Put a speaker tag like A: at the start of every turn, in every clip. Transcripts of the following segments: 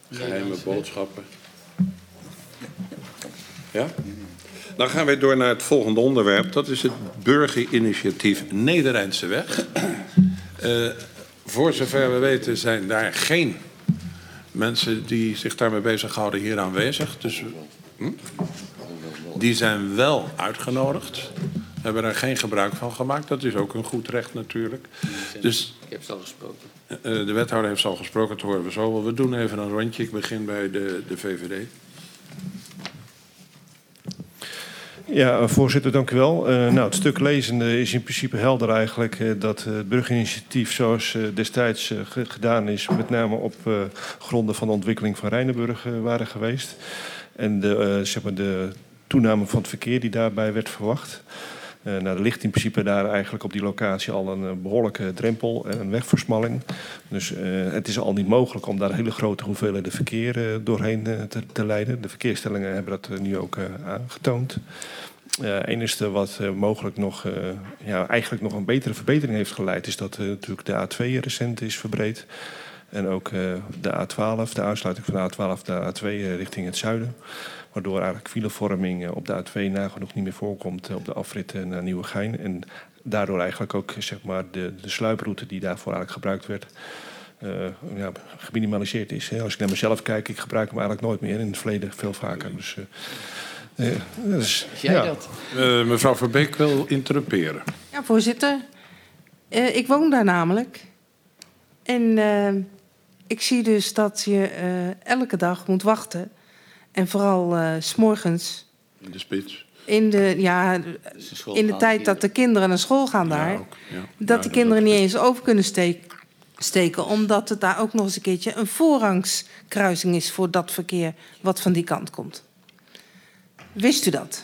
A: Geheime boodschappen. Ja? Dan gaan wij door naar het volgende onderwerp. Dat is het burgerinitiatief Nederrijnse Weg. Voor zover we weten zijn daar geen mensen die zich daarmee bezighouden hier aanwezig. Dus, die zijn wel uitgenodigd. We hebben er geen gebruik van gemaakt. Dat is ook een goed recht natuurlijk. Dus,
B: ik heb ze al gesproken.
A: De wethouder heeft al gesproken, dat horen we zo wel. We doen even een rondje. Ik begin bij de VVD.
C: Ja, voorzitter, dank u wel. Het stuk lezende is in principe helder eigenlijk dat het burgerinitiatief zoals destijds gedaan is, met name op gronden van de ontwikkeling van Rijnenburg waren geweest. En de toename van het verkeer die daarbij werd verwacht. Er ligt in principe daar eigenlijk op die locatie al een behoorlijke drempel en een wegversmalling. Dus het is al niet mogelijk om daar hele grote hoeveelheden verkeer doorheen te leiden. De verkeersstellingen hebben dat nu ook aangetoond. Het enige wat mogelijk nog, eigenlijk nog een betere verbetering heeft geleid, is dat natuurlijk de A2 recent is verbreed. En ook de A12, de aansluiting van de A12 de A2 richting het zuiden. Waardoor eigenlijk filevorming op de A2 nagenoeg niet meer voorkomt op de afrit naar Nieuwegein. En daardoor eigenlijk ook zeg maar, de sluiproute die daarvoor eigenlijk gebruikt werd, geminimaliseerd is. Als ik naar mezelf kijk, ik gebruik hem eigenlijk nooit meer. In het verleden veel vaker. Dus,
B: jij dat?
A: Mevrouw Verbeek wil interrumperen.
D: Ja, voorzitter. Ik woon daar namelijk. En ik zie dus dat je elke dag moet wachten. En vooral 's morgens.
A: In de spits.
D: In de tijd dat de kinderen naar school gaan daar.
A: Ja, ook, ja.
D: Dat de kinderen niet eens over kunnen steken. Omdat het daar ook nog eens een keertje een voorrangskruising is voor dat verkeer wat van die kant komt. Wist u dat?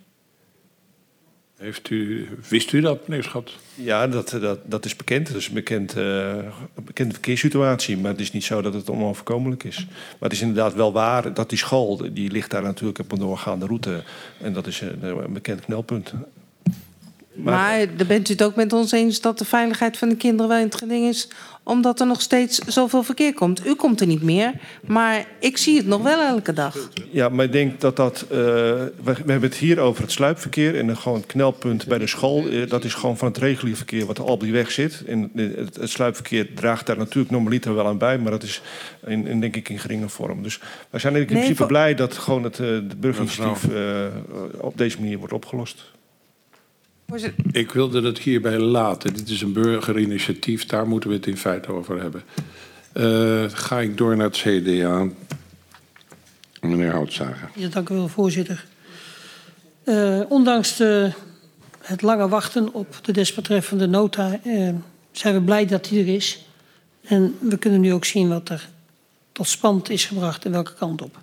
A: Wist u dat, meneer Schat?
C: Ja, dat is bekend. Dat is een bekende verkeerssituatie. Maar het is niet zo dat het onoverkomelijk is. Maar het is inderdaad wel waar dat die school, die ligt daar natuurlijk op een doorgaande route. En dat is een bekend knelpunt.
D: Maar daar bent u het ook met ons eens dat de veiligheid van de kinderen wel in het geding is, omdat er nog steeds zoveel verkeer komt. U komt er niet meer, maar ik zie het nog wel elke dag.
C: Ja, maar ik denk dat we hebben het hier over het sluipverkeer en gewoon het knelpunt bij de school. Dat is gewoon van het reguliere verkeer wat al op die weg zit. En het sluipverkeer draagt daar natuurlijk normaliter wel aan bij, maar dat is denk ik in geringe vorm. Dus wij zijn in principe blij dat gewoon het burgerinitiatief op deze manier wordt opgelost.
A: Ik wilde het hierbij laten. Dit is een burgerinitiatief, daar moeten we het in feite over hebben. Ga ik door naar het CDA. Meneer Houtzager.
E: Ja, dank u wel, voorzitter. Ondanks het lange wachten op de desbetreffende nota zijn we blij dat die er is. En we kunnen nu ook zien wat er tot stand is gebracht en welke kant op.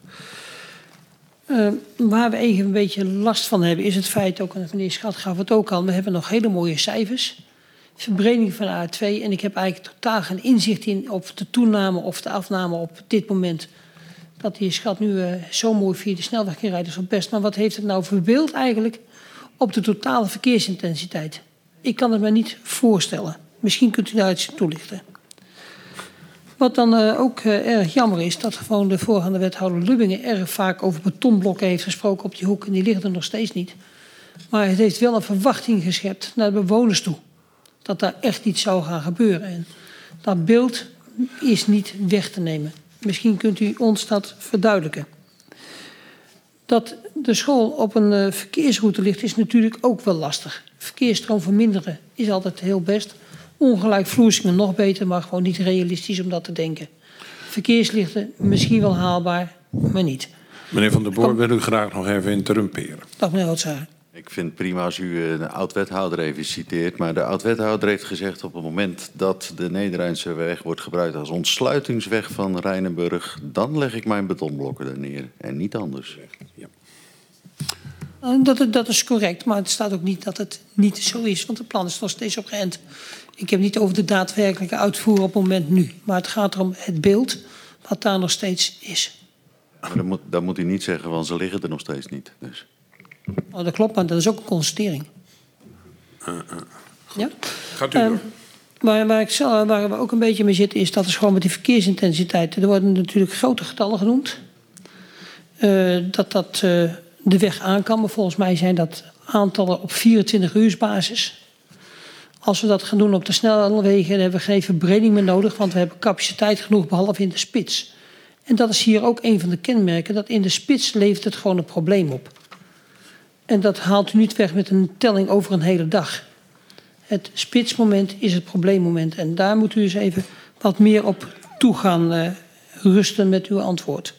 E: Waar we even een beetje last van hebben is het feit, ook en meneer Schat gaf het ook al, we hebben nog hele mooie cijfers. Verbreding van de A2 en ik heb eigenlijk totaal geen inzicht in of de toename of de afname op dit moment. Dat die Schat nu zo mooi via de snelweg kan rijden is wel best. Maar wat heeft het nou voor beeld eigenlijk op de totale verkeersintensiteit? Ik kan het me niet voorstellen. Misschien kunt u daar iets toelichten. Wat dan ook erg jammer is, dat gewoon de voorgaande wethouder Lubbingen erg vaak over betonblokken heeft gesproken op die hoek. En die liggen er nog steeds niet. Maar het heeft wel een verwachting geschept naar de bewoners toe. Dat daar echt iets zou gaan gebeuren. En dat beeld is niet weg te nemen. Misschien kunt u ons dat verduidelijken. Dat de school op een verkeersroute ligt is natuurlijk ook wel lastig. Verkeersstroom verminderen is altijd heel best. Ongelijkvloersingen nog beter, maar gewoon niet realistisch om dat te denken. Verkeerslichten misschien wel haalbaar, maar niet.
A: Meneer Van der Boer, wil u graag nog even interrumperen.
E: Dag meneer Houtzager.
F: Ik vind het prima als u de oud-wethouder even citeert. Maar de oud-wethouder heeft gezegd op het moment dat de Nederrijnse weg wordt gebruikt als ontsluitingsweg van Rijnenburg, dan leg ik mijn betonblokken er neer en niet anders.
A: Ja.
E: Dat is correct, maar het staat ook niet dat het niet zo is, want het plan is nog steeds op geënt. Ik heb niet over de daadwerkelijke uitvoer op het moment nu, maar het gaat erom het beeld wat daar nog steeds is.
F: Maar dat moet u niet zeggen, want ze liggen er nog steeds niet. Dus.
E: Dat klopt, maar dat is ook een constatering.
A: Goed.
E: Ja?
A: Gaat u door.
E: Waar we ook een beetje mee zitten is dat is gewoon met die verkeersintensiteit. Er worden natuurlijk grote getallen genoemd. Dat de weg aan kan. Maar volgens mij zijn dat aantallen op 24-uursbasis. Als we dat gaan doen op de snelwegen, dan hebben we geen verbreding meer nodig. Want we hebben capaciteit genoeg, behalve in de spits. En dat is hier ook een van de kenmerken. Dat in de spits levert het gewoon een probleem op. En dat haalt u niet weg met een telling over een hele dag. Het spitsmoment is het probleemmoment. En daar moet u eens even wat meer op toe gaan rusten met uw antwoord.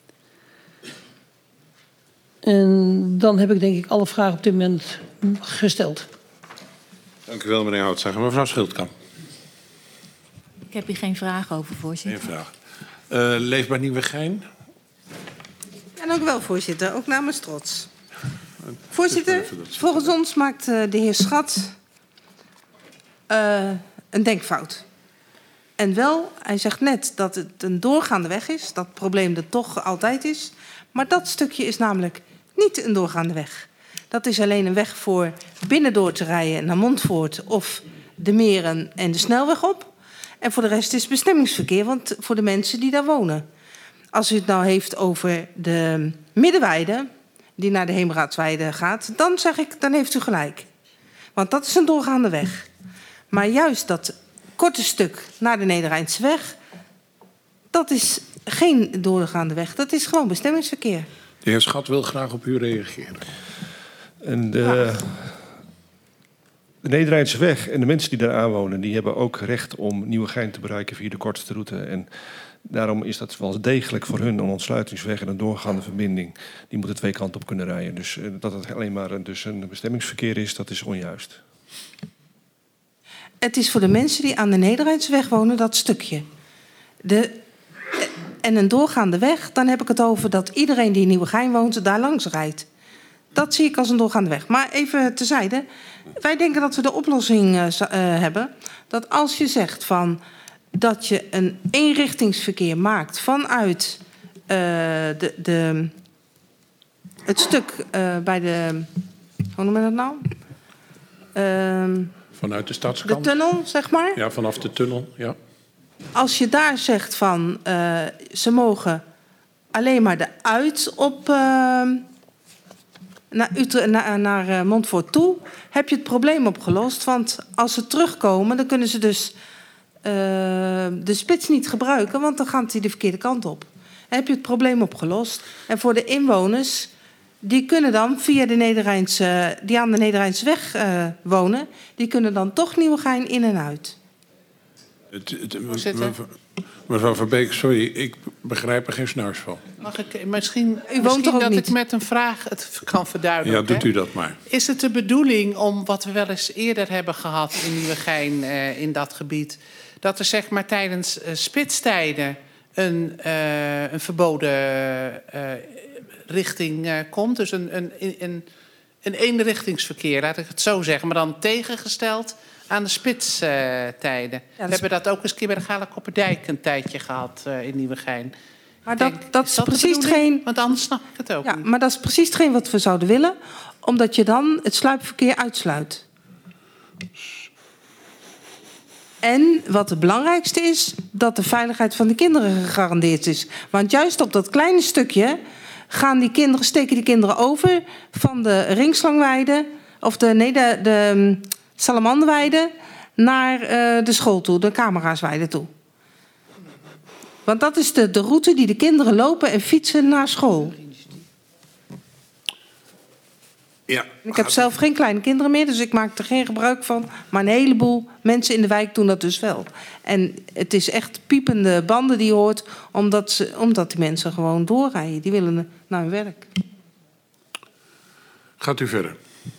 E: En dan heb ik denk ik alle vragen op dit moment gesteld.
A: Dank u wel, meneer Houtzager. Mevrouw Schildkamp.
B: Ik heb hier geen vraag over, voorzitter.
A: Geen vraag. Leefbaar Nieuwegein.
D: Ja, dank u wel, voorzitter. Ook namens trots. Voorzitter, volgens ons maakt de heer Schat een denkfout. En wel, hij zegt net dat het een doorgaande weg is. Dat het probleem er toch altijd is. Maar dat stukje is namelijk niet een doorgaande weg. Dat is alleen een weg voor binnendoor te rijden naar Montfoort of de Meren en de snelweg op. En voor de rest is bestemmingsverkeer, want voor de mensen die daar wonen. Als u het nou heeft over de middenweide, die naar de Heemraadsweide gaat, dan zeg ik, dan heeft u gelijk. Want dat is een doorgaande weg. Maar juist dat korte stuk naar de Nederrijnseweg, dat is geen doorgaande weg. Dat is gewoon bestemmingsverkeer.
A: De heer Schat wil graag op u reageren.
C: En de Nederrijnse weg en de mensen die daar aanwonen, die hebben ook recht om Nieuwegein te bereiken via de kortste route. En daarom is dat wel degelijk voor hun een ontsluitingsweg en een doorgaande verbinding. Die moeten twee kanten op kunnen rijden. Dus dat het alleen maar een bestemmingsverkeer is, dat is onjuist.
D: Het is voor de mensen die aan de Nederrijnseweg wonen, dat stukje. En een doorgaande weg, dan heb ik het over dat iedereen die in Nieuwegein woont daar langs rijdt. Dat zie ik als een doorgaande weg. Maar even terzijde. Wij denken dat we de oplossing hebben. Dat als je zegt van dat je een eenrichtingsverkeer maakt vanuit het stuk bij de... Hoe noemen we dat nou?
A: Vanuit de stadskant?
D: De tunnel, zeg maar.
A: Ja, vanaf de tunnel, ja.
D: Als je daar zegt van ze mogen alleen maar de uit op naar Montfoort toe, heb je het probleem opgelost. Want als ze terugkomen, dan kunnen ze dus de spits niet gebruiken, want dan gaat hij de verkeerde kant op. Dan heb je het probleem opgelost. En voor de inwoners, die kunnen dan via de die aan de Nederrijnseweg wonen, die kunnen dan toch Nieuwegein in en uit.
A: Mevrouw Verbeek, sorry, ik begrijp er geen snars van.
G: Mag ik misschien
D: dat
G: niet? Ik met een vraag het kan verduidelijken?
A: Ja, doet u dat maar.
G: Is het de bedoeling om, wat we wel eens eerder hebben gehad in Nieuwegein, in dat gebied, dat er zeg maar tijdens spitstijden een verboden richting komt? Dus een eenrichtingsverkeer, laat ik het zo zeggen, maar dan tegengesteld aan de spitstijden. We hebben dat ook eens een keer bij de Galen-Kopperdijk een tijdje gehad in Nieuwegein.
D: Maar dat is precies hetgeen.
G: Want anders snap ik het ook niet.
D: Maar dat is precies hetgeen wat we zouden willen, omdat je dan het sluipverkeer uitsluit. En wat het belangrijkste is, dat de veiligheid van de kinderen gegarandeerd is. Want juist op dat kleine stukje steken die kinderen over van de Ringslangweide of de Salamanderweide naar de school toe, de Cameraasweide toe. Want dat is de route die de kinderen lopen en fietsen naar school.
A: Ja.
D: Ik heb zelf geen kleine kinderen meer, dus ik maak er geen gebruik van. Maar een heleboel mensen in de wijk doen dat dus wel. En het is echt piepende banden die je hoort, omdat die mensen gewoon doorrijden. Die willen naar hun werk.
A: Gaat u verder?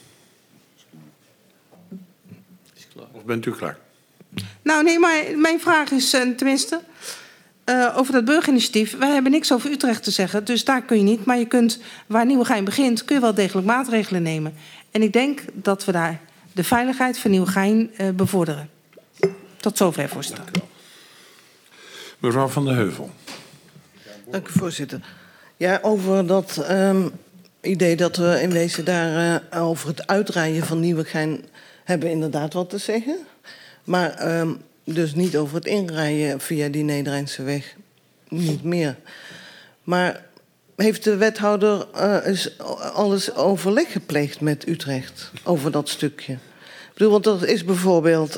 A: Of bent u klaar?
D: Nou nee, maar mijn vraag is tenminste over dat burgerinitiatief. Wij hebben niks over Utrecht te zeggen, dus daar kun je niet. Maar je kunt, waar Nieuwegein begint, kun je wel degelijk maatregelen nemen. En ik denk dat we daar de veiligheid van Nieuwegein bevorderen. Tot zover, voorzitter.
A: Dank u wel. Mevrouw Van der Heuvel.
H: Dank u, voorzitter. Ja, over dat idee dat we in wezen daar over het uitrijden van Nieuwegein hebben inderdaad wat te zeggen. Maar dus niet over het inrijden via die Nederrijnse weg. Niet meer. Maar heeft de wethouder alles overleg gepleegd met Utrecht over dat stukje? Ik bedoel, want er is bijvoorbeeld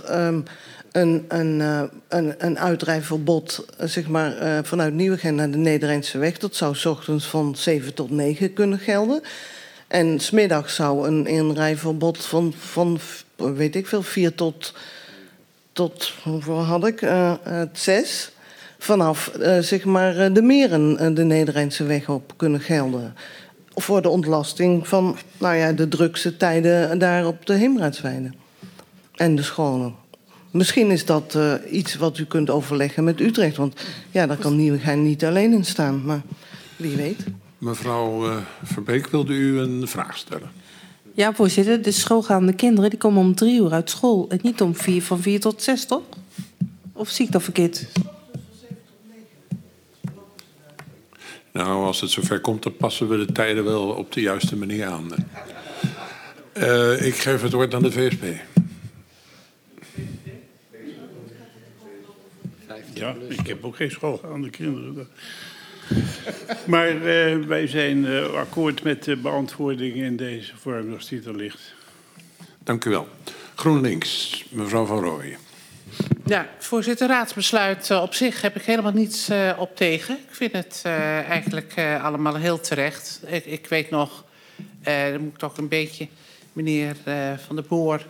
H: een uitrijverbod zeg maar, vanuit Nieuwegein naar de Nederrijnse weg. Dat zou 's ochtends van 7 tot 9 kunnen gelden. En 's middags zou een inrijverbod van weet ik veel, 4 tot hoeveel had ik? 6. Vanaf zeg maar de meren de Nederrijnse weg op kunnen gelden. Voor de ontlasting van de drukste tijden daar op de Heemraadsweide. En de scholen. Misschien is dat iets wat u kunt overleggen met Utrecht. Want ja, daar kan Nieuwegein niet alleen in staan. Maar wie weet.
A: Mevrouw Verbeek, wilde u een vraag stellen?
D: Ja, voorzitter. De schoolgaande kinderen die komen om 3 uur uit school. En niet van 4 tot 6, toch? Of zie ik dat verkeerd?
A: Nou, als het zover komt, dan passen we de tijden wel op de juiste manier aan. Ik geef het woord aan de VSP.
I: Ja, ik heb ook geen schoolgaande kinderen. Maar wij zijn akkoord met de beantwoording in deze vorm als die er ligt. Dank
A: u wel. GroenLinks, mevrouw Van Rooyen.
G: Ja, voorzitter, raadsbesluit op zich heb ik helemaal niets op tegen. Ik vind het eigenlijk allemaal heel terecht. Ik weet nog, dan moet ik toch een beetje, meneer Van der Boer,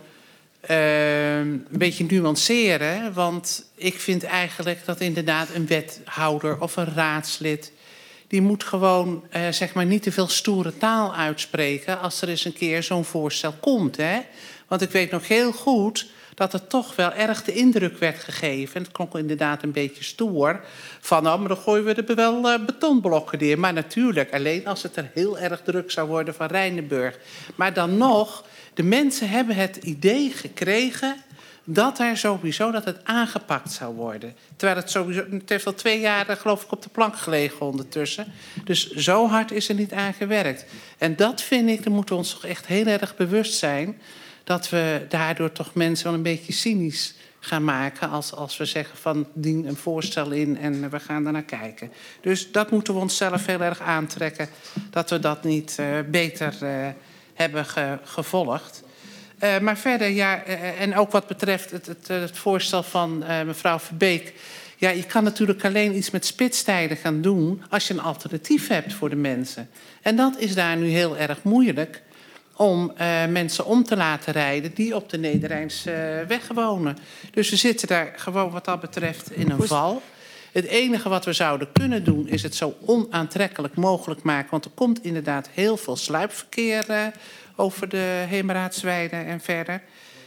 G: een beetje nuanceren. Want ik vind eigenlijk dat inderdaad een wethouder of een raadslid, die moet gewoon zeg maar niet te veel stoere taal uitspreken als er eens een keer zo'n voorstel komt. Hè? Want ik weet nog heel goed dat er toch wel erg de indruk werd gegeven, en het klonk inderdaad een beetje stoer, van maar dan gooien we er wel betonblokken neer. Maar natuurlijk, alleen als het er heel erg druk zou worden van Rijnenburg. Maar dan nog, de mensen hebben het idee gekregen dat het aangepakt zou worden. Terwijl het heeft al 2 jaar, geloof ik, op de plank gelegen ondertussen. Dus zo hard is er niet aan gewerkt. En dat vind ik, daar moeten we ons toch echt heel erg bewust zijn, dat we daardoor toch mensen wel een beetje cynisch gaan maken als we zeggen van dien een voorstel in en we gaan daarnaar kijken. Dus dat moeten we onszelf heel erg aantrekken, dat we dat niet beter hebben gevolgd. Maar verder, ja, en ook wat betreft het voorstel van mevrouw Verbeek. Ja, je kan natuurlijk alleen iets met spitstijden gaan doen als je een alternatief hebt voor de mensen. En dat is daar nu heel erg moeilijk om mensen om te laten rijden die op de Nederrijnse weg wonen. Dus we zitten daar gewoon wat dat betreft in een val. Het enige wat we zouden kunnen doen is het zo onaantrekkelijk mogelijk maken. Want er komt inderdaad heel veel sluipverkeer over de Heemraadsweide en verder.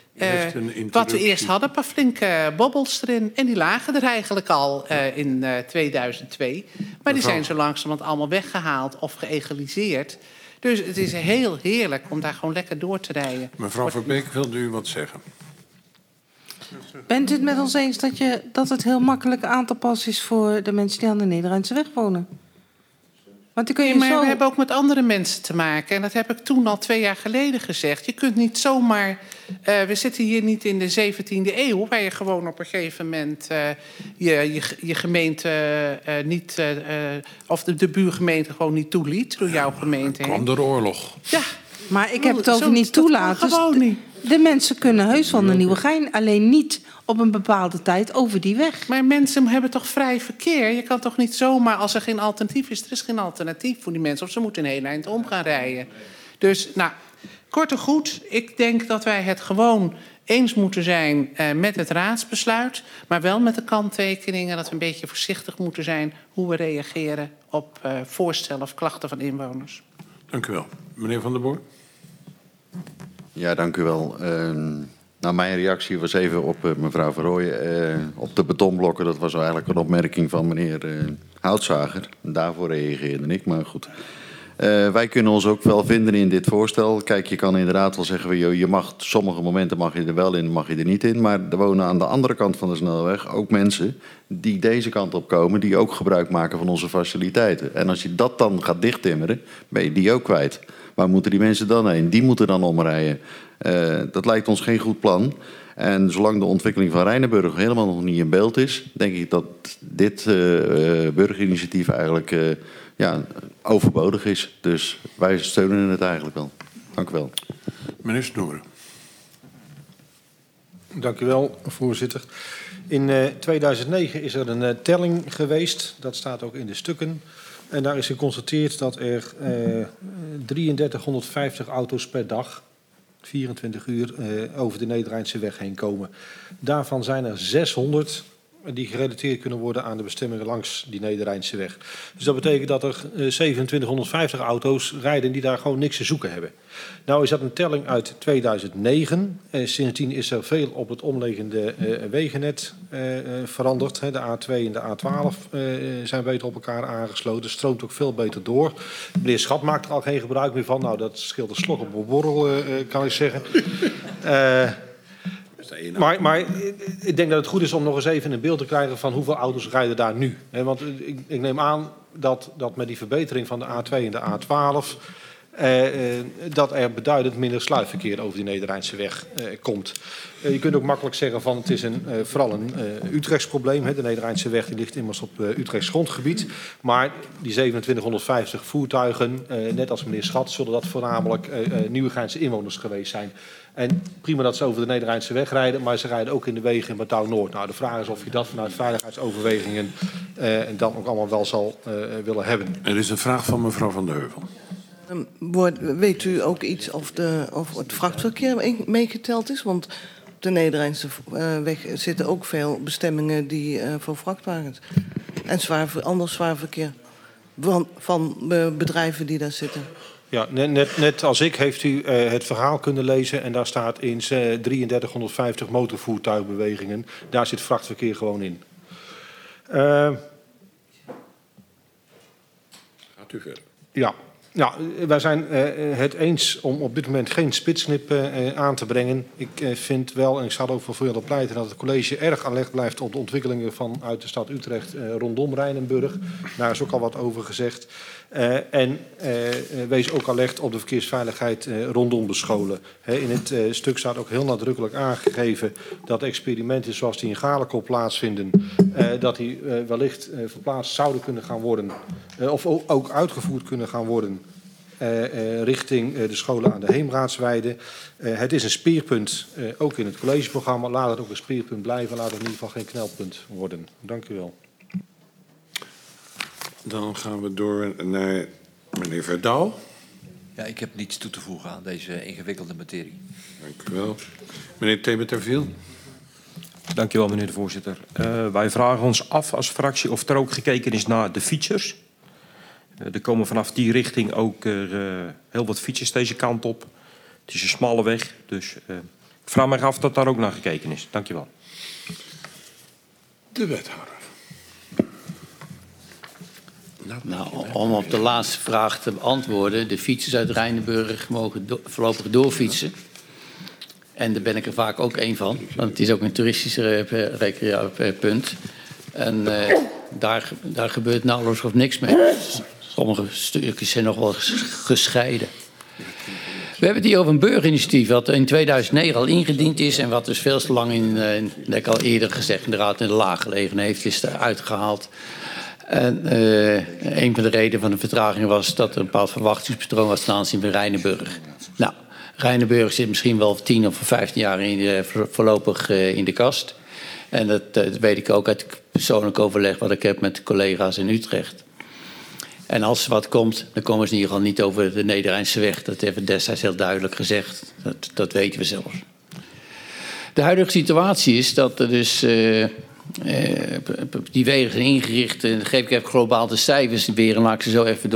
G: Wat we eerst hadden, een paar flinke bobbels erin. En die lagen er eigenlijk al in 2002. Maar die zijn zo langzamerhand allemaal weggehaald of geëgaliseerd. Dus het is heel heerlijk om daar gewoon lekker door te rijden.
A: Mevrouw Verbeek, wilde u wat zeggen?
D: Bent u het met ons eens dat het heel makkelijk aan te passen is voor de mensen die aan de Nederrijnse weg wonen? Want die kun je
G: maar we hebben ook met andere mensen te maken. En dat heb ik toen al 2 jaar geleden gezegd. Je kunt niet zomaar. We zitten hier niet in de 17e eeuw, waar je gewoon op een gegeven moment je gemeente niet. Of de buurgemeente gewoon niet toeliet door jouw gemeente heen.
A: Kwam door de oorlog.
D: Ja. Maar ik heb het over niet toelaten.
G: Gewoon niet.
D: De mensen kunnen heus van de Nieuwegein, alleen niet op een bepaalde tijd over die weg.
G: Maar mensen hebben toch vrij verkeer? Je kan toch niet zomaar, als er geen alternatief is, er is geen alternatief voor die mensen. Of ze moeten een heel eind om gaan rijden. Dus, nou, kort en goed, ik denk dat wij het gewoon eens moeten zijn met het raadsbesluit. Maar wel met de kanttekeningen dat we een beetje voorzichtig moeten zijn hoe we reageren op voorstellen of klachten van inwoners.
A: Dank u wel. Meneer Van der Boer.
F: Ja, dank u wel. Nou, mijn reactie was even op mevrouw Van Rooyen. Op de betonblokken, dat was eigenlijk een opmerking van meneer Houtzager. Daarvoor reageerde ik, maar goed. Wij kunnen ons ook wel vinden in dit voorstel. Kijk, je kan inderdaad wel zeggen, je mag, sommige momenten mag je er wel in, mag je er niet in. Maar er wonen aan de andere kant van de snelweg ook mensen die deze kant op komen, die ook gebruik maken van onze faciliteiten. En als je dat dan gaat dichttimmeren, ben je die ook kwijt. waar moeten die mensen dan heen? Die moeten dan omrijden. Dat lijkt ons geen goed plan. En zolang de ontwikkeling van Rijnenburg helemaal nog niet in beeld is, denk ik dat dit burgerinitiatief eigenlijk overbodig is. Dus wij steunen het eigenlijk wel. Dank u wel.
A: Meneer Snoeren.
J: Dank u wel, voorzitter. In 2009 is er een telling geweest. Dat staat ook in de stukken. En daar is geconstateerd dat er 3350 auto's per dag, 24 uur, over de Nederrijnse weg heen komen. Daarvan zijn er 600 die gerelateerd kunnen worden aan de bestemmingen langs die Nederrijnse weg. Dus dat betekent dat er 2750 auto's rijden die daar gewoon niks te zoeken hebben. Nou is dat een telling uit 2009. Sindsdien is er veel op het omliggende wegennet veranderd. De A2 en de A12 zijn beter op elkaar aangesloten. Stroomt ook veel beter door. Meneer Schat maakt er al geen gebruik meer van. Nou, dat scheelt een slok op een borrel, kan ik zeggen. Maar ik denk dat het goed is om nog eens even een beeld te krijgen van hoeveel auto's rijden daar nu. Want ik neem aan dat met die verbetering van de A2 en de A12... dat er beduidend minder sluitverkeer over die Nederrijnse weg komt. Je kunt ook makkelijk zeggen van het is vooral een Utrechts probleem. De Nederrijnse weg die ligt immers op Utrechts grondgebied. Maar die 2750 voertuigen, net als meneer Schat, zullen dat voornamelijk Nieuwegeinse inwoners geweest zijn. En prima dat ze over de Nederrijnse weg rijden, maar ze rijden ook in de wegen in Matouw Noord. Nou, de vraag is of je dat vanuit veiligheidsoverwegingen dan ook allemaal wel zal willen hebben.
A: Er is een vraag van mevrouw Van der Heuvel.
H: Weet u ook iets of het vrachtverkeer meegeteld is? Want op de Nederrijnse weg zitten ook veel bestemmingen die voor vrachtwagens en ander zwaar verkeer van bedrijven die daar zitten.
J: Ja, net als ik heeft u het verhaal kunnen lezen en daar staat in 3350 motorvoertuigbewegingen. Daar zit vrachtverkeer gewoon in.
A: Gaat u verder.
J: Ja. Ja, wij zijn het eens om op dit moment geen spitsknip aan te brengen. Ik vind wel, en ik zal ook voor willen pleiten, dat het college erg alert blijft op de ontwikkelingen vanuit de stad Utrecht rondom Rijnenburg. Daar is ook al wat over gezegd. En wees ook alert op de verkeersveiligheid rondom de scholen. In het stuk staat ook heel nadrukkelijk aangegeven dat experimenten zoals die in Galekop plaatsvinden, dat die wellicht verplaatst zouden kunnen gaan worden, of ook uitgevoerd kunnen gaan worden richting de scholen aan de Heemraadsweide. Het is een speerpunt, ook in het collegeprogramma. Laat het ook een speerpunt blijven, laat het in ieder geval geen knelpunt worden. Dank u wel.
A: Dan gaan we door naar meneer Verdouw.
K: Ja, ik heb niets toe te voegen aan deze ingewikkelde materie.
A: Dank u wel. Meneer Thebeterviel.
L: Dank u wel, meneer de voorzitter. Wij vragen ons af als fractie of er ook gekeken is naar de fietsers. Er komen vanaf die richting ook heel wat fietsers deze kant op. Het is een smalle weg, dus ik vraag me af dat daar ook naar gekeken is. Dank u wel.
A: De wethouder.
M: Nou, om op de laatste vraag te beantwoorden. De fietsers uit Rijnenburg mogen voorlopig doorfietsen. En daar ben ik er vaak ook één van. Want het is ook een toeristisch punt. En daar gebeurt nauwelijks of niks mee. Sommige stukjes zijn nog wel gescheiden. We hebben het hier over een burgerinitiatief wat in 2009 al ingediend is. En wat dus veel te lang dat ik al eerder gezegd, in de Raad in de Laag gelegen heeft, is eruit gehaald. En een van de redenen van de vertraging was dat er een bepaald verwachtingspatroon was ten aanzien van Rijnenburg. Nou, Rijnenburg zit misschien wel 10 of 15 jaar voorlopig in de kast. En dat weet ik ook uit persoonlijk overleg wat ik heb met de collega's in Utrecht. En als er wat komt, dan komen ze in ieder geval niet over de Nederrijnse weg. Dat hebben we destijds heel duidelijk gezegd. Dat weten we zelfs. De huidige situatie is dat er dus die wegen zijn ingericht. En dan geef ik even globaal de cijfers weer en laat ik ze zo even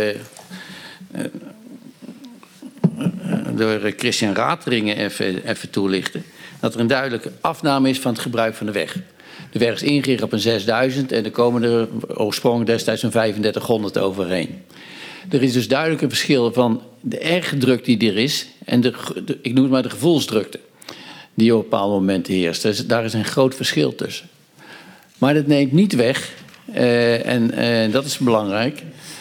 M: door Christian Rateringen even toelichten. Dat er een duidelijke afname is van het gebruik van de weg. De weg is ingericht op een 6000 en er komen er oorspronkelijk destijds een 3500 overheen. Er is dus duidelijk een verschil van de erge druk die er is en ik noem het maar de gevoelsdrukte die op bepaalde momenten heerst. Dus daar is een groot verschil tussen. Maar dat neemt niet weg, en dat is belangrijk,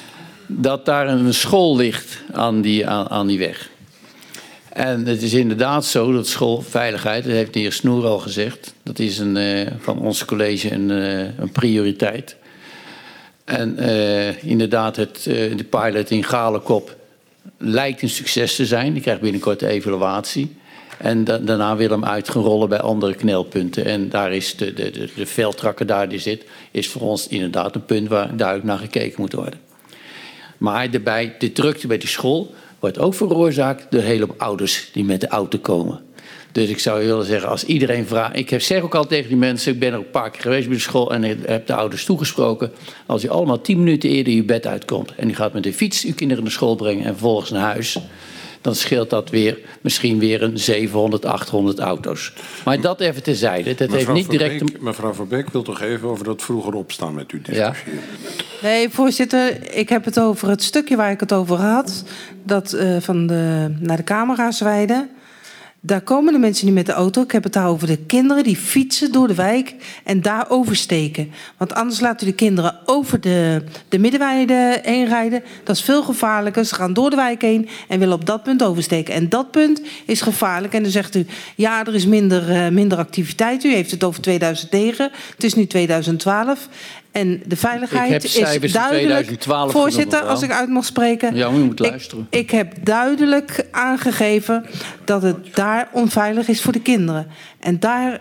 M: dat daar een school ligt aan die weg. En het is inderdaad zo dat schoolveiligheid, dat heeft de heer Snoer al gezegd, dat is van ons college een prioriteit. En inderdaad, de pilot in Galenkop lijkt een succes te zijn. Die krijgt binnenkort de evaluatie. En daarna wil hem uit gaan rollen bij andere knelpunten. En daar is de veldtrakker daar die zit, is voor ons inderdaad een punt waar duidelijk naar gekeken moet worden. Maar de drukte bij die school wordt ook veroorzaakt door hele ouders die met de auto komen. Dus ik zou willen zeggen, als iedereen vraagt... Ik zeg ook al tegen die mensen, ik ben er ook een paar keer geweest bij de school en ik heb de ouders toegesproken. Als u allemaal 10 minuten eerder je bed uitkomt en u gaat met de fiets uw kinderen naar school brengen en vervolgens naar huis, dan scheelt dat misschien weer een 700, 800 auto's. Maar dat even terzijde. Dat heeft niet direct...
A: Mevrouw Verbeek wil toch even over dat vroeger opstaan met u discussiëren.
M: Ja.
D: Nee, voorzitter, ik heb het over het stukje waar ik het over had. Dat naar de camera's rijden. Daar komen de mensen niet met de auto. Ik heb het daar over de kinderen die fietsen door de wijk en daar oversteken. Want anders laat u de kinderen over de middenweide heen rijden. Dat is veel gevaarlijker. Ze gaan door de wijk heen en willen op dat punt oversteken. En dat punt is gevaarlijk. En dan zegt u, ja, er is minder activiteit. U heeft het over 2009. Het is nu 2012. En de veiligheid is duidelijk. Voorzitter, als ik uit mag spreken.
M: Ja, u moet luisteren.
D: Ik heb duidelijk aangegeven dat het daar onveilig is voor de kinderen. En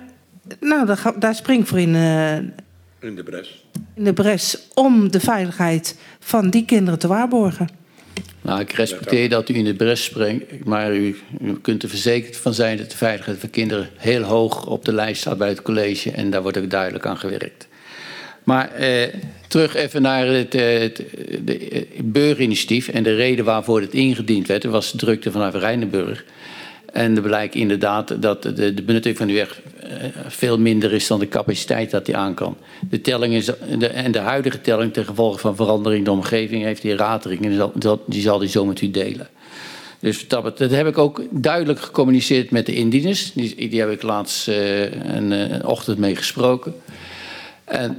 D: daar spring ik voor in
A: de bres.
D: In de bres om de veiligheid van die kinderen te waarborgen.
M: Nou, ik respecteer dat u in de bres springt, maar u kunt er verzekerd van zijn dat de veiligheid van kinderen heel hoog op de lijst staat bij het college. En daar wordt ook duidelijk aan gewerkt. Maar terug even naar het burgerinitiatief en de reden waarvoor het ingediend werd. Er was drukte vanaf Rijnenburg. En er blijkt inderdaad dat de benutting van de weg veel minder is dan de capaciteit dat die aan kan. De telling is, en de huidige telling ten gevolge van verandering in de omgeving heeft de heer Ratering en die zal die zo met u delen. Dus dat heb ik ook duidelijk gecommuniceerd met de indieners. Die heb ik laatst een ochtend mee gesproken. En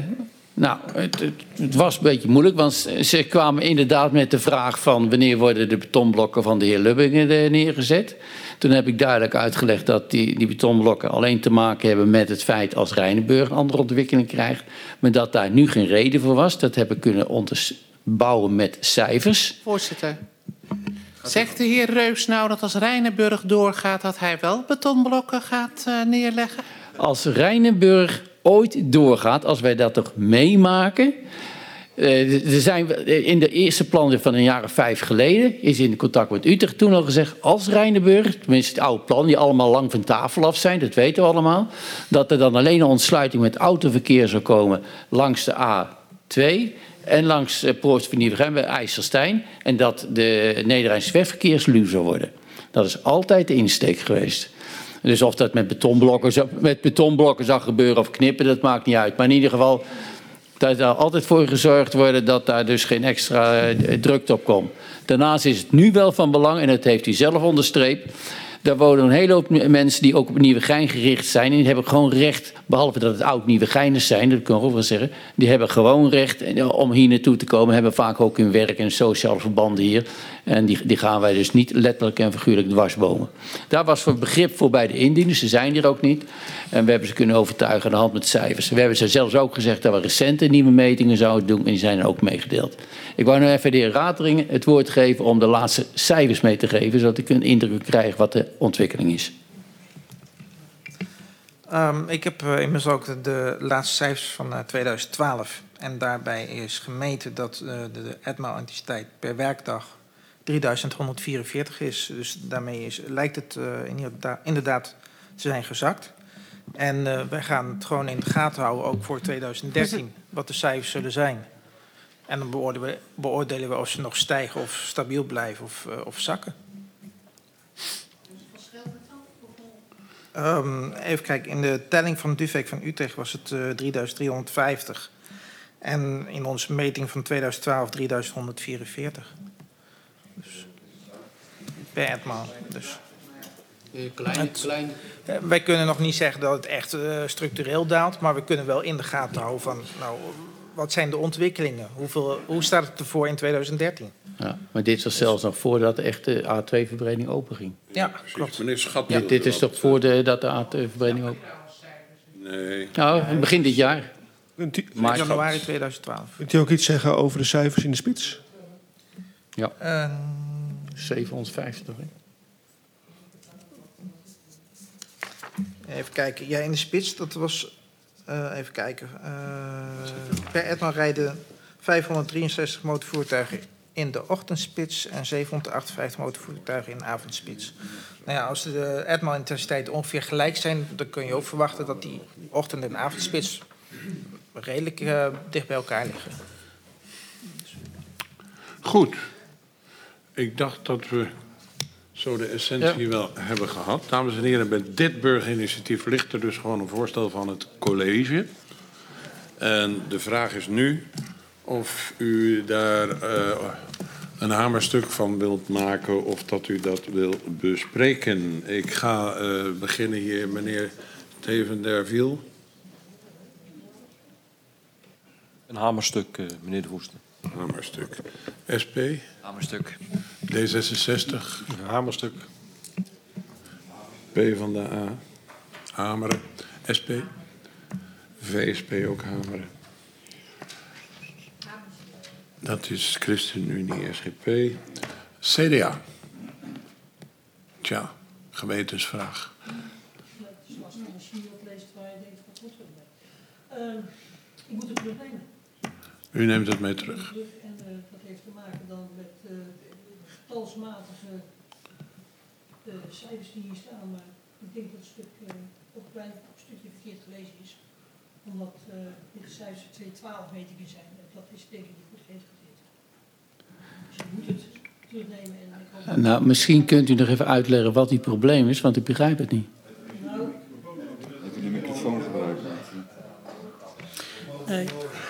M: het was een beetje moeilijk, want ze kwamen inderdaad met de vraag van wanneer worden de betonblokken van de heer Lubbingen neergezet. Toen heb ik duidelijk uitgelegd dat die betonblokken alleen te maken hebben met het feit als Rijnenburg een andere ontwikkeling krijgt. Maar dat daar nu geen reden voor was. Dat heb ik kunnen onderbouwen met cijfers.
G: Voorzitter, zegt de heer Reus nou dat als Rijnenburg doorgaat dat hij wel betonblokken gaat neerleggen?
M: Als Rijnenburg ooit doorgaat, als wij dat toch meemaken. Er zijn in de eerste plannen van een jaar of 5 geleden, is in contact met Utrecht toen al gezegd, als Rijnenburg, tenminste het oude plan, die allemaal lang van tafel af zijn, dat weten we allemaal, dat er dan alleen een ontsluiting met autoverkeer zou komen langs de A2 en langs Poort van Nieuwegein bij IJsselstein en dat de Nederlandse wegverkeersluw zou worden. Dat is altijd de insteek geweest. Dus of dat met betonblokken zou gebeuren of knippen, dat maakt niet uit. Maar in ieder geval, dat er altijd voor gezorgd wordt dat daar dus geen extra drukte op komt. Daarnaast is het nu wel van belang, en dat heeft u zelf onderstreept, daar wonen een hele hoop mensen die ook op Nieuwegein gericht zijn. En die hebben gewoon recht, behalve dat het oud Nieuwegeiners zijn, dat kan ik ook wel zeggen. Die hebben gewoon recht om hier naartoe te komen. Hebben vaak ook hun werk en sociale verbanden hier. En die gaan wij dus niet letterlijk en figuurlijk dwarsbomen. Daar was voor begrip voor bij de indieners. Ze zijn hier ook niet. En we hebben ze kunnen overtuigen aan de hand met cijfers. We hebben ze zelfs ook gezegd dat we recente nieuwe metingen zouden doen. En die zijn er ook meegedeeld. Ik wou nu even de heer Ratering het woord geven om de laatste cijfers mee te geven. Zodat ik een indruk krijg wat de ontwikkeling is.
N: Ik heb immers ook de laatste cijfers van 2012. En daarbij is gemeten dat de etmaal-intensiteit per werkdag 3144 is. Dus daarmee lijkt het inderdaad te zijn gezakt. En wij gaan het gewoon in de gaten houden, ook voor 2013, wat de cijfers zullen zijn. En dan beoordelen we of ze nog stijgen of stabiel blijven of zakken. Even kijken, in de telling van de DUVEC van Utrecht was het 3350. En in onze meting van 2012 3144. Dus per etmaal. Dus. Klein. Wij kunnen nog niet zeggen dat het echt structureel daalt, maar we kunnen wel in de gaten houden van, nou, wat zijn de ontwikkelingen? Hoe staat het ervoor in 2013?
M: Ja, maar dit was zelfs nog voordat de echte A2-verbreding openging.
N: Ja, klopt.
A: Meneer Schat,
M: Ja, dit is toch dat de A2-verbreding open...
A: Nee.
M: Nou, begin dit jaar.
N: Januari 2012.
C: Kunt u ook iets zeggen over de cijfers in de spits?
M: Ja. 750, hè?
N: Even kijken. Ja, in de spits, dat was... even kijken. Per etmaal rijden 563 motorvoertuigen in de ochtendspits en 758 motorvoertuigen in de avondspits. Nou ja, als de etmaal-intensiteiten ongeveer gelijk zijn, dan kun je ook verwachten dat die ochtend- en avondspits redelijk dicht bij elkaar liggen.
A: Goed. Ik dacht dat we zo de essentie wel hebben gehad. Dames en heren, bij dit burgerinitiatief ligt er dus gewoon een voorstel van het college. En de vraag is nu of u daar een hamerstuk van wilt maken of dat u dat wil bespreken. Ik ga beginnen hier, meneer Teven Derviel.
L: Een hamerstuk, meneer de Voorzitter.
A: Hamerstuk. SP?
K: Hamerstuk.
A: D66?
J: Hamerstuk.
A: PvdA? Hameren. SP? VSP ook hameren. Dat is ChristenUnie, SGP. CDA. Tja, gewetensvraag.
E: Ik moet het terugnemen.
A: U neemt het mee terug.
E: En dat heeft te maken dan met getalsmatige cijfers die hier staan. Maar ik denk dat het stuk ook een klein stukje verkeerd gelezen is. Omdat dit cijfers 212 metingen zijn. En dat is denk ik niet goed geïnterpreteerd. Dus je moet het terugnemen. En ik hoop
M: Nou, misschien kunt u nog even uitleggen wat die probleem is, want ik begrijp het niet.
O: Even de microfoon gebruiken.
E: Nee.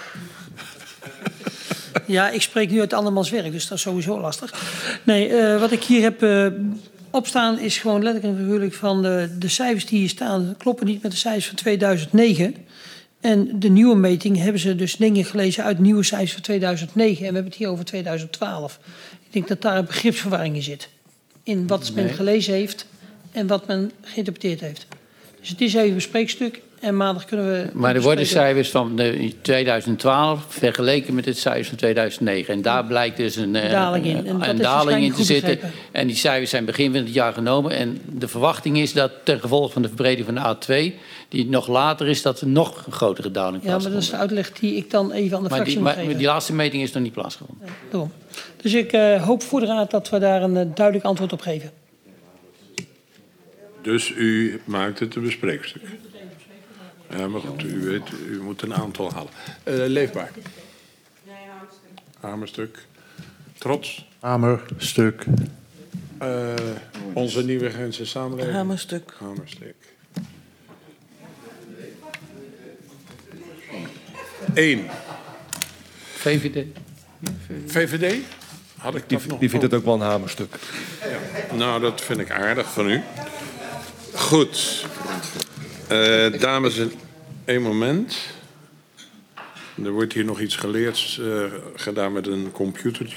E: Ja, ik spreek nu uit andermans werk, dus dat is sowieso lastig. Nee, wat ik hier heb opstaan is gewoon letterlijk en figuurlijk van de cijfers die hier staan kloppen niet met de cijfers van 2009. En de nieuwe meting hebben ze dus dingen gelezen uit nieuwe cijfers van 2009. En we hebben het hier over 2012. Ik denk dat daar een begripsverwarring in zit. In wat men gelezen heeft en wat men geïnterpreteerd heeft. Dus het is even een bespreekstuk. En maandag kunnen we...
M: Maar er worden cijfers van 2012 vergeleken met het cijfers van 2009. En daar blijkt dus een daling in te zitten. En die cijfers zijn begin van het jaar genomen. En de verwachting is dat ten gevolge van de verbreding van de A2... die nog later is, dat er nog een grotere daling plaatsvindt.
E: Ja, maar dat is de uitleg die ik dan even aan de fractie moet geven.
M: Maar die laatste meting is nog niet plaatsgevonden.
E: Nee, daarom. Dus ik hoop voor de raad dat we daar een duidelijk antwoord op geven.
A: Dus u maakt het een bespreekstuk. Ja, maar goed, u weet, u moet een aantal halen. Leefbaar. Hamerstuk. Trots.
O: Hamerstuk.
A: Onze nieuwe grenzen samenleving.
H: Hamerstuk.
A: Hamerstuk. 1.
M: VVD.
A: VVD? Had ik dat nog?
C: Die vindt het ook wel een hamerstuk.
A: Ja. Nou, dat vind ik aardig van u. Goed. Dames en... Eén moment. Er wordt hier nog iets geleerd gedaan met een computertje.